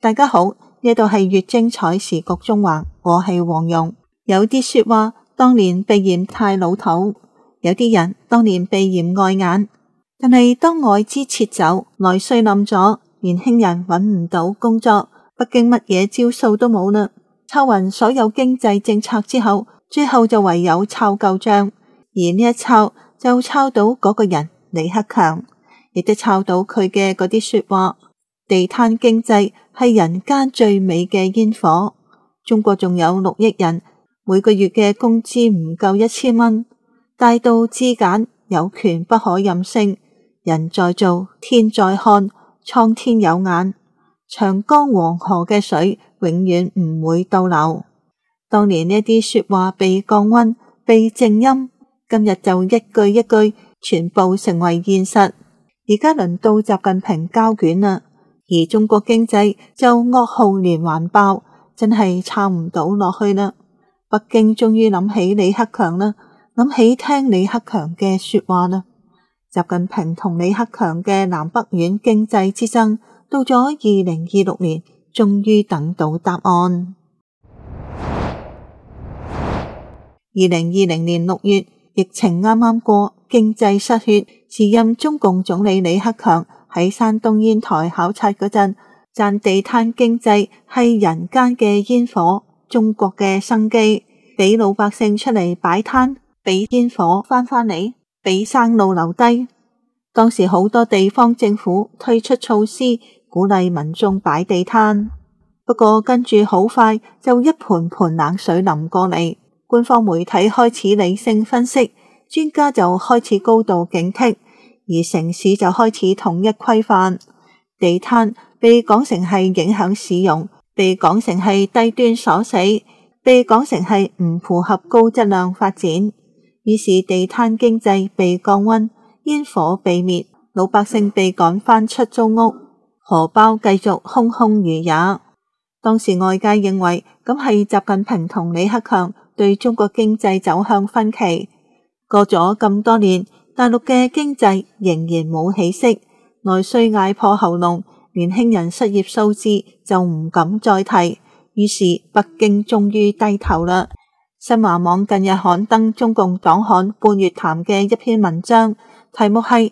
大家好，呢度係粵精彩時局中環，我係黃蓉。有啲說話當年被嫌太老土，有啲人當年被嫌礙眼，但係當外資撤走，內需冧咗，年輕人揾唔到工作，北京乜嘢招數都冇啦，抄勻所有經濟政策之後，最後就唯有抄舊賬，而呢一抄就抄到嗰個人李克強，亦都抄到佢嘅嗰啲說話。地攤經濟係人間最美嘅煙火，中國仲有6億人，每個月嘅工資唔夠1000蚊，大道至簡，有權不可任性，人在做天在看，蒼天有眼，長江黃河嘅水永遠唔會倒流。當年呢啲說話被降溫被靜音，今日就一句一句全部成為現實。而家輪到習近平交卷啦，而中國經濟就噩耗連環爆，真係撐唔到落去啦。北京終於諗起李克強啦，諗起聽李克強嘅說話啦。習近平同李克強嘅南北院經濟之爭，到咗2026年，終於等到答案。2020年6月，疫情啱啱過，經濟失血，時任中共總理李克強喺山東煙台考察嗰陣，讚地攤經濟係人間嘅煙火，中國嘅生機，俾老百姓出嚟擺攤，俾煙火翻嚟，俾生路留低。當時好多地方政府推出措施，鼓勵民眾擺地攤，不過跟住好快就一盆盆冷水淋過嚟，官方媒體開始理性分析，專家就開始高度警惕，而城市就開始統一規範。地攤被講成係影響市容，被講成係低端鎖死，被講成係唔符合高質量發展。於是地攤經濟被降溫，煙火被滅，老百姓被趕返出租屋，荷包繼續空空如也。當時外界認為咁係習近平同李克強對中國經濟走向分歧。過咗咁多年，大陸嘅經濟仍然冇起色，內需嗌破喉嚨，年輕人失業數字就唔敢再提。於是北京終於低頭啦。新華網近日刊登中共黨刊半月談嘅一篇文章，題目係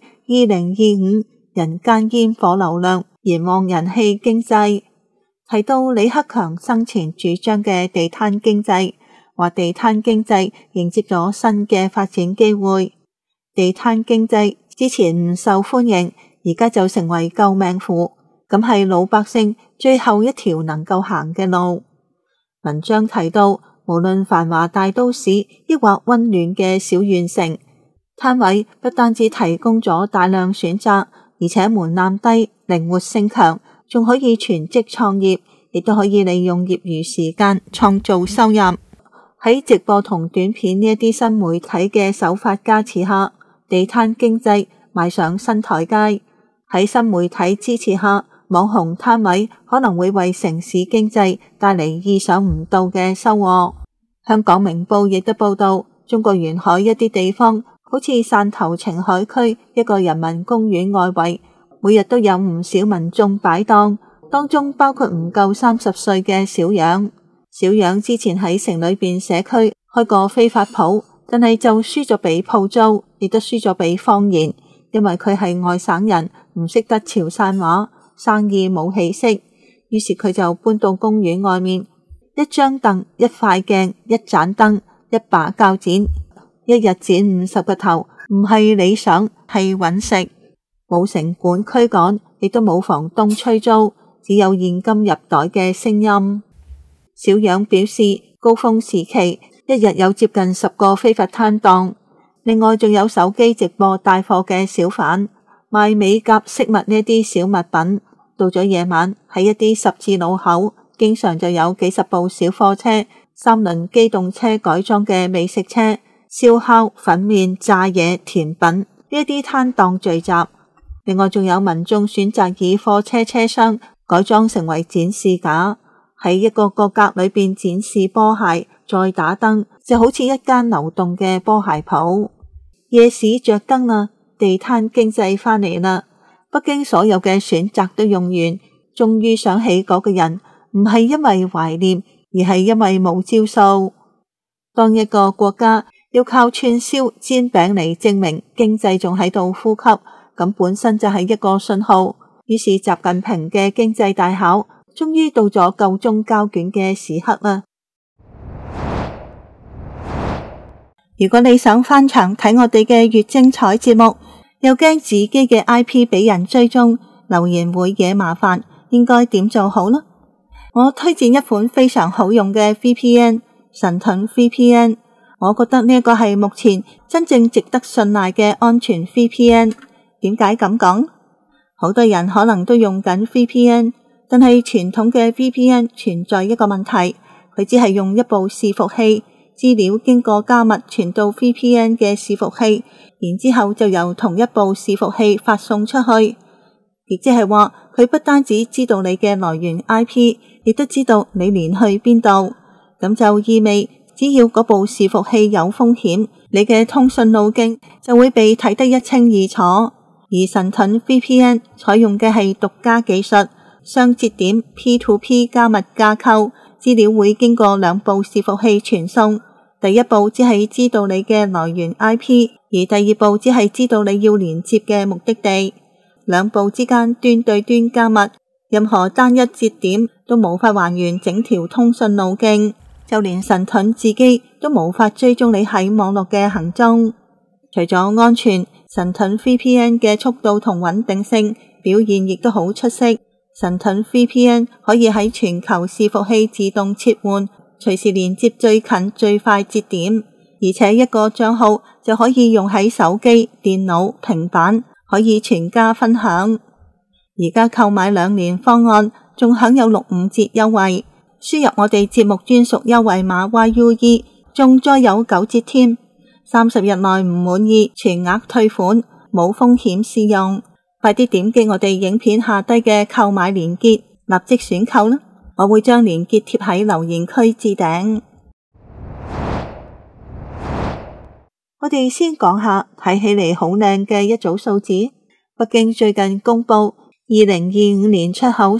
2025人間煙火流量，燃旺人氣經濟，提到李克強生前主張嘅地攤經濟，話地攤經濟迎接咗新嘅發展機會。地攤經濟之前唔受歡迎，而家就成為救命符，咁係老百姓最後一條能夠行嘅路。文章提到，無論繁華大都市抑或溫暖嘅小縣城，攤位不單止提供咗大量選擇，而且門檻低，靈活性強，仲可以全職創業，亦都可以利用業餘時間創造收入。喺直播同短片呢一啲新媒體嘅手法加持下，地攤經濟邁上新台階。喺新媒體支持下，網紅攤位可能會為城市經濟帶嚟意想唔到嘅收穫。香港明報亦都報道，中國沿海一啲地方，好似汕頭澄海區一個人民公園外圍，每日都有唔少民眾擺檔，當中包括唔夠30歲嘅小楊。小楊之前喺城裏邊社區開過非法鋪，但係就輸咗俾鋪租，亦都輸咗俾方言，因為佢係外省人，唔識得潮汕話，生意冇起色。於是佢就搬到公園外面，一張凳、一塊鏡、一盞燈、一把鉸剪，一日剪50個頭，唔係理想，係揾食。冇城管驅趕，亦都冇房東催租，只有現金入袋嘅聲音。小楊表示，高峰時期一日有接近10個非法攤檔，另外仲有手機直播帶貨嘅小販，賣美甲飾物呢啲小物品。到咗夜晚，喺一啲十字路口，經常就有幾十部小貨車、3輪機動車改裝嘅美食車、燒烤、粉麵、炸嘢、甜品呢一啲攤檔聚集。另外仲有民眾選擇以貨車車廂改裝成為展示架，喺一個個格裏邊展示波鞋，再打燈，就好似一間流動嘅波鞋鋪。夜市着燈啦，地攤經濟返嚟啦。北京所有嘅選擇都用完， 終於想起嗰個人，唔係因為懷念，而係因為冇招數。當一個國家要靠串燒煎餅嚟證明經濟仲喺度呼吸，咁本身就係一個信號。於是習近平嘅經濟大考終於到咗夠鐘交卷嘅時刻啦。如果你想翻牆睇我哋嘅越精彩節目，又驚自己嘅 IP 俾人追蹤，留言會惹麻煩，應該點做好呢？我推薦一款非常好用嘅 VPN， 神盾 VPN。我覺得呢個係目前真正值得信賴嘅安全 VPN。點解咁講？好多人可能都用緊 VPN， 但係傳統嘅 VPN 存在一個問題，佢只係用一部伺服器，資料經過加密傳到 VPN 嘅伺服器，然之後就由同一部伺服器發送出去。亦即係話，佢不單止知道你嘅來源 IP， 亦都知道你連去邊度。咁就意味，只要嗰部伺服器有風險，你嘅通訊路徑就會被睇得一清二楚。而神盾 VPN 採用嘅係獨家技術，雙節點 P2P 加密架構，資料會經過兩部伺服器傳送。第一步只係知道你嘅來源 IP， 而第二步只係知道你要連接嘅目的地。兩步之間端對端加密，任何單一節點都無法還原整條通訊路徑，就連神盾自己都無法追蹤你喺網絡嘅行蹤。除咗安全，神盾 VPN 嘅速度同穩定性表現亦都好出色。神盾 VPN 可以喺全球伺服器自動切換，隨時連接最近最快節點，而且一個賬號就可以用喺手機、電腦、平板，可以全家分享。而家購買2年方案仲享有65折優惠，輸入我哋節目專屬優惠碼 YUE， 仲再有9折添。30日內唔滿意全額退款，冇風險試用。快啲點擊我哋影片下低嘅購買鏈接，立即選購啦！我會將鏈接貼喺留言區置頂。我哋先講下睇起嚟好靚嘅一組數字。北京最近公布2025年出口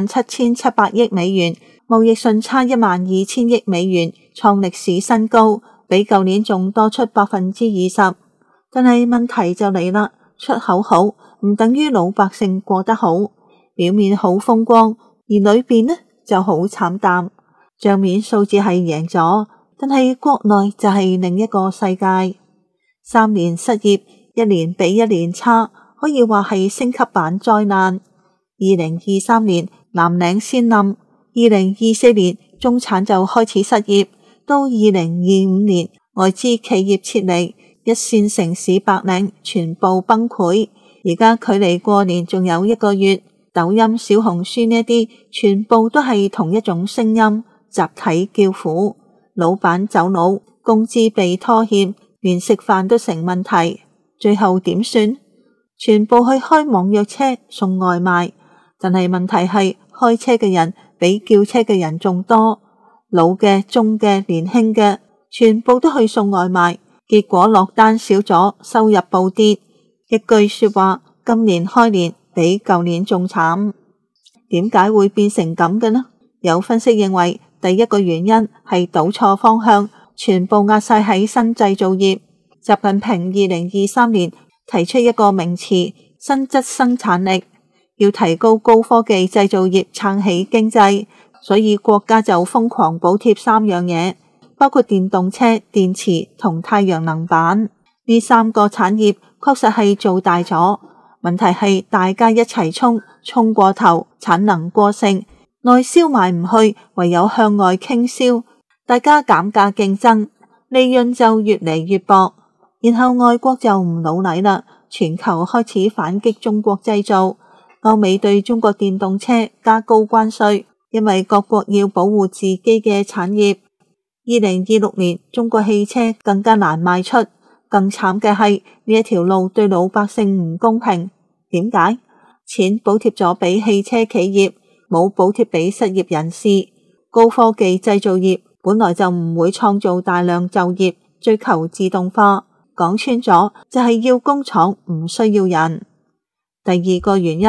37,700億美元，貿易順差12,000億美元，創歷史新高。比舊年仲多出20%，但係問題就嚟啦，出口好唔等於老百姓過得好，表面好風光，而裏邊呢就好慘淡。賬面數字係贏咗，但係國內就係另一個世界。3年失業，一年比一年差，可以話係升級版災難。2023年藍領先冧，2024年中產就開始失業。到2025年，外資企業撤離，一線城市白領全部崩潰。而家距離過年仲有1個月，抖音、小紅書呢啲全部都係同一種聲音，集體叫苦。老闆走佬，工資被拖欠，連食飯都成問題。最後點算？全部去開網約車送外賣，但係問題係開車嘅人比叫車嘅人仲多。老嘅、中嘅、年輕嘅，全部都去送外賣，結果落單少咗，收入暴跌。一句說話，今年開年比舊年仲慘。點解會變成咁嘅呢？有分析認為，第一個原因係倒錯方向，全部壓晒喺新製造業。習近平2023年提出一個名詞，新質生產力，要提高高科技製造業，撐起經濟。所以國家就瘋狂補貼3樣嘢，包括電動車、電池同太陽能板。呢3個產業確實係做大咗，問題係大家一齊衝過頭，產能過剩，內銷賣唔去，唯有向外傾銷，大家減價競爭，利潤就越嚟越薄。然後外國就唔老禮啦，全球開始反擊中國製造，歐美對中國電動車加高關稅。因為各國要保護自己嘅產業。2026年中國汽車更加難賣出，更慘嘅係呢一條路對老百姓唔公平。點解？錢補貼咗俾汽車企業，冇補貼俾失業人士。高科技製造業本來就唔會創造大量就業，追求自動化，講穿咗就係要工廠，唔需要人。第二個原因，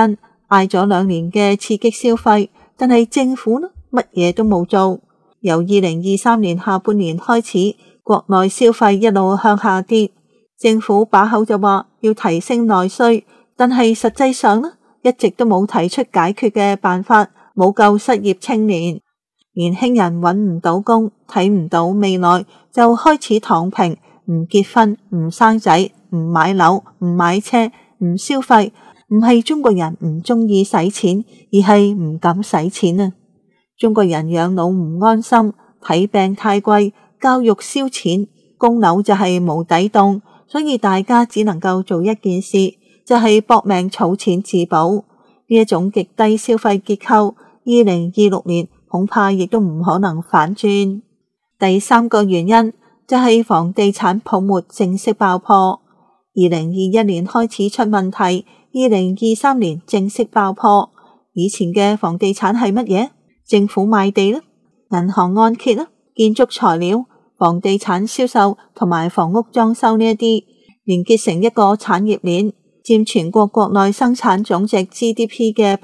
嗌咗2年嘅刺激消費，但係政府呢乜嘢都冇做。由2023年下半年開始，國內消費一路向下跌，政府把口就話要提升內需，但係實際上呢一直都冇提出解決嘅辦法，冇救失業青年。年輕人揾唔到工，睇唔到未來，就開始躺平，唔結婚，唔生仔，唔買樓，唔買車，唔消費。唔係中國人唔中意使錢，而係唔敢使錢啊！中國人養老唔安心，睇病太貴，教育燒錢，供樓就係無底洞，所以大家只能夠做一件事，就係搏命儲錢自保。呢一種極低消費結構，2026年恐怕亦都唔可能反轉。第3個原因就係房地產泡沫正式爆破，2021年開始出問題，2023年正式爆破。以前嘅房地產係乜嘢？政府賣地啦，銀行按揭啦，建築材料、房地產銷售同埋房屋裝修呢一啲，連結成一個產業鏈，佔全國國內生產總值 GDP 嘅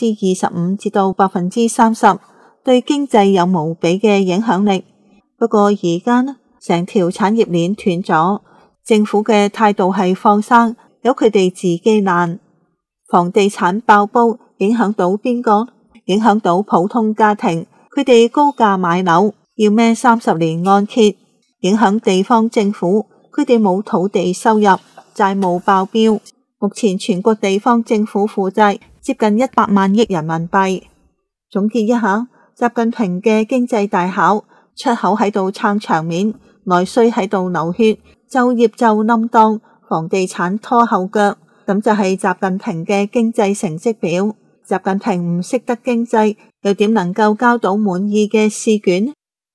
25%至到30%，對經濟有無比嘅影響力。不過而家呢，成條產業鏈斷咗，政府嘅態度係放生，由佢哋自己爛。房地產爆煲影響到邊個？影響到普通家庭，佢哋高價買樓要孭30年按揭；影響地方政府，佢哋冇土地收入，債務爆標。目前全國地方政府負債接近100萬億人民幣。總結一下，習近平嘅經濟大考，出口喺度撐場面，內需喺度流血，就業就冧檔，房地產拖後腳，咁就係習近平嘅經濟成績表。習近平唔識得經濟，又點能夠交到滿意嘅試卷？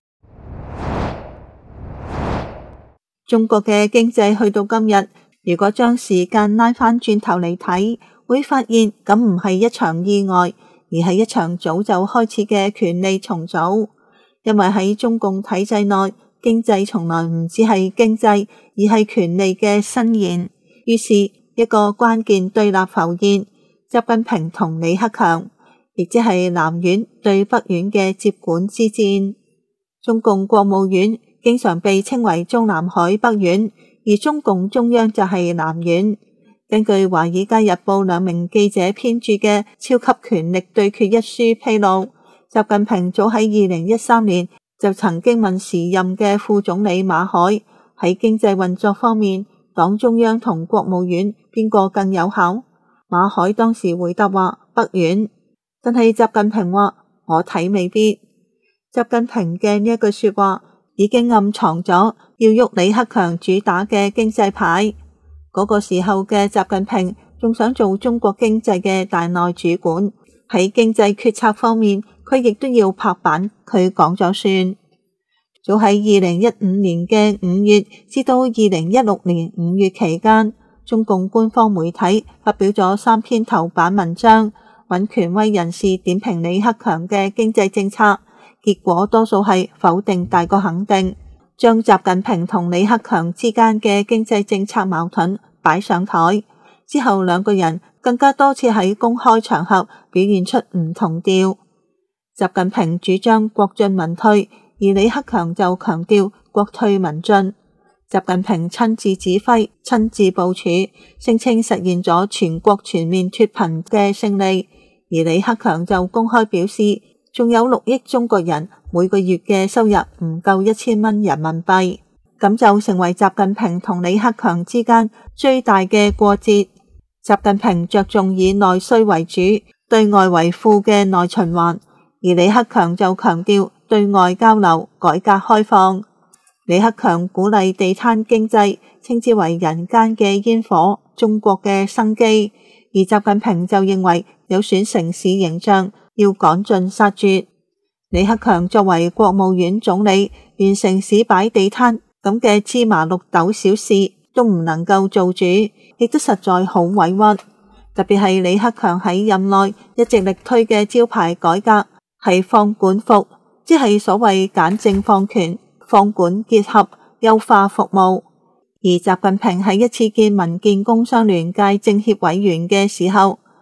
中國嘅經濟去到今日，如果將時間拉返轉頭嚟睇，會發現咁唔係一場意外，而係一場早就開始嘅權力重組。因為喺中共體制內，經濟從來唔只係經濟，而係權力嘅伸延。於是一個關鍵對立浮現。習近平同李克強，亦即係南院對北院嘅接管之戰。中共國務院經常被稱為中南海北院，而中共中央就係南院。根據《華爾街日報》2名記者編著嘅《超級權力對決》一書披露，習近平早喺2013年就曾經問時任嘅副總理馬海，喺經濟運作方面，黨中央同國務院邊個更有效？馬海當時回答話北院，但係習近平話我睇未必。習近平嘅呢一句說話已經暗藏咗要喐李克強主打嘅經濟牌。嗰個時候嘅習近平仲想做中國經濟嘅大內主管，喺經濟決策方面佢亦都要拍板，佢講咗算。早喺2015年嘅5月至到2016年5月期間，中共官方媒體發表咗3篇頭版文章，揾權威人士點評李克強嘅經濟政策，結果多數係否定大過肯定，將習近平同李克強之間嘅經濟政策矛盾擺上台。之後兩個人更加多次喺公開場合表現出唔同調。習近平主張國進民退，而李克強就強調國退民進。習近平親自指揮、親自部署，聲稱實現咗全國全面脫貧嘅勝利，而李克強就公開表示，仲有6億中國人每個月嘅收入唔夠1000蚊人民幣，咁就成為習近平同李克強之間最大嘅過節。習近平着重以內需為主，對外為輔嘅內循環，而李克強就強調對外交流、改革開放。李克強鼓勵地攤經濟，稱之為人間嘅煙火，中國嘅生機；而習近平就認為有損城市形象，要趕盡殺絕。李克強作為國務院總理，連城市擺地攤咁嘅芝麻綠豆小事都唔能夠做主，亦都實在好委屈。特別係李克強喺任內一直力推嘅招牌改革係放管服，即係所謂簡政放權。放管結合，優化服務。而習近平喺一次見民建工商聯界政協委員嘅時候，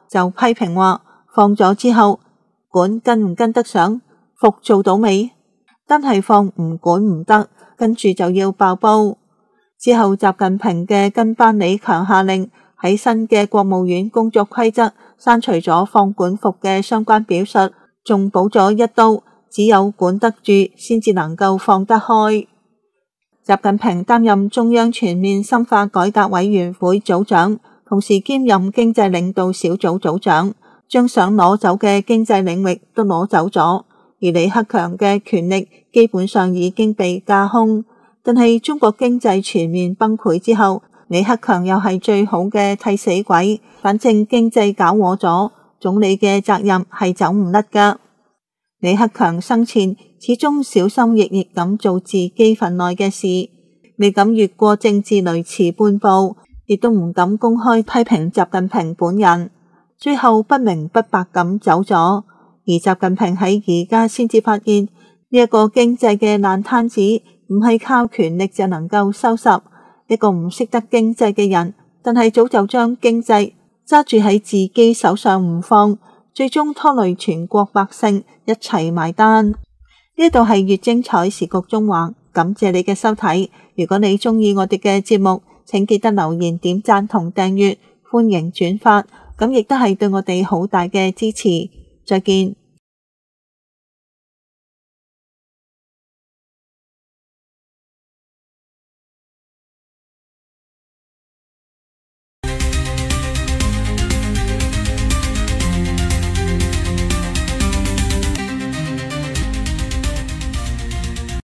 就批評話，放咗之後管跟唔跟得上，服做到未？單係放唔管唔得，跟住就要爆煲。之後習近平嘅跟班李強下令喺新嘅國務院工作規則刪除咗放管服嘅相關表述，仲補咗一刀，只有管得住先至能夠放得開。習近平擔任中央全面深化改革委員會組長，同時兼任經濟領導小組組長，將想攞走嘅經濟領域都攞走咗，而李克強嘅權力基本上已經被架空。但係中國經濟全面崩潰之後，李克強又係最好嘅替死鬼，反正經濟搞禍咗，總理嘅責任係走唔甩噶。李克強生前始終小心翼翼咁做自己份內嘅事，未敢越過政治雷池半步，亦都唔敢公開批評習近平本人，最後不明不白咁走咗。而習近平喺而家先至發現呢一個經濟嘅爛攤子唔係靠權力就能夠收拾，一個唔識得經濟嘅人，但係早就將經濟揸住喺自己手上唔放，最終拖累全國百姓一齊埋單。呢度係粵精彩時局中華，感謝你嘅收睇。如果你中意我哋嘅節目，請記得留言、點讚同訂閱，歡迎轉發，咁亦都係對我哋好大嘅支持。再見。